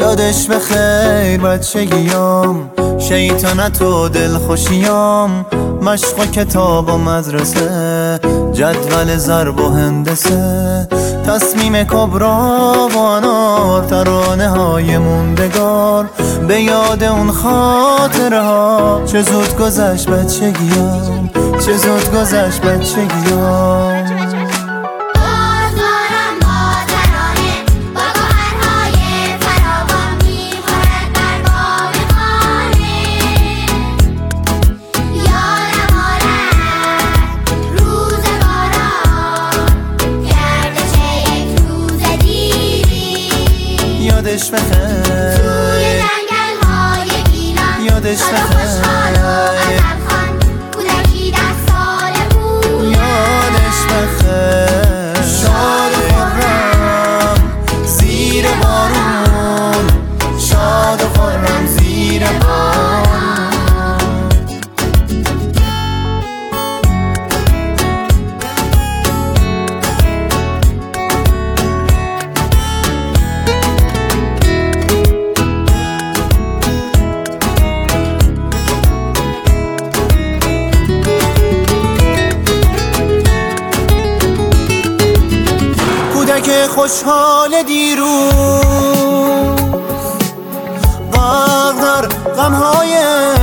یادش بخیر بچگیام، شیطنت و دلخوشیام، مشق و کتاب و مدرسه، جدول ضرب و هندسه، تصمیم کبرا و انار، ترانه های موندگار، به یاد اون خاطره ها. چه زود گذشت بچگیام، چه زود گذشت بچگیام. یادش بخیر توی جنگل های گیلان، یادش بخیر کودکی 10 ساله بود، یادش بخیر شاد و خرم زیر بارون، شاد و خرم زیر بارون. که خوشحال دیروز غرق در غمهای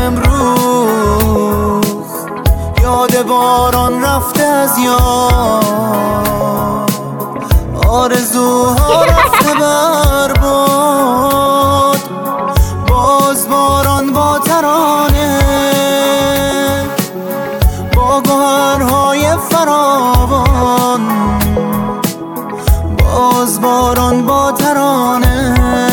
امروز، یاد باران رفته از یاد، آرزوها رفته برباد، باز باران با ترانه، با گوهرهای فراوان، باز باران با ترانه.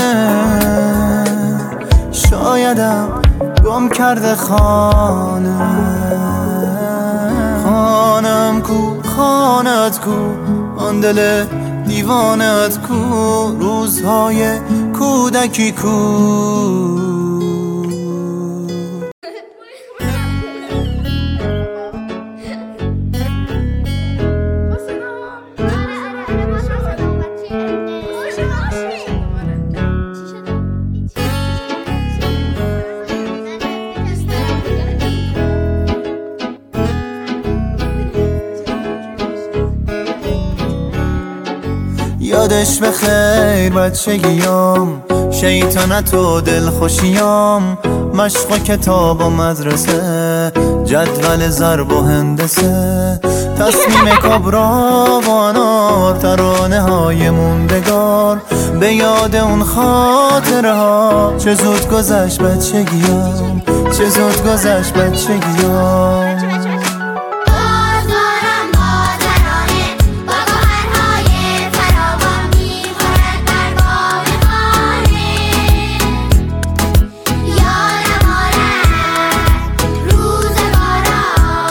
شایدم گم کرده خانه، خانم کو خانت کو، آن دل دیوانت کو، روزهای کودکی کو. یادش بخیر بچگیام، شیطنت و دلخوشیام، مشق و کتاب و مدرسه، جدول ضرب و هندسه، تصمیم کبرا و انار، ترانه های موندگار، به یاد اون خاطره ها. چه زود گذشت بچگیام، چه زود گذشت بچگیام.